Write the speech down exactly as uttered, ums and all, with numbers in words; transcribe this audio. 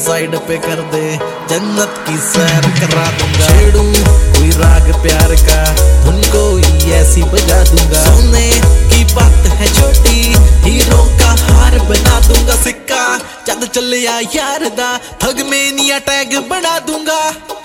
Side पे कर दे, जन्नत की सैर करा दूंगा। छेड़ूं कोई राग प्यार का, धुन कोई ऐसी बजा दूंगा। सोने की बात है छोटी, हीरो का हार बना दूंगा। सिक्का चल चलिया यार दा, ठग में निया टैग बना दूंगा।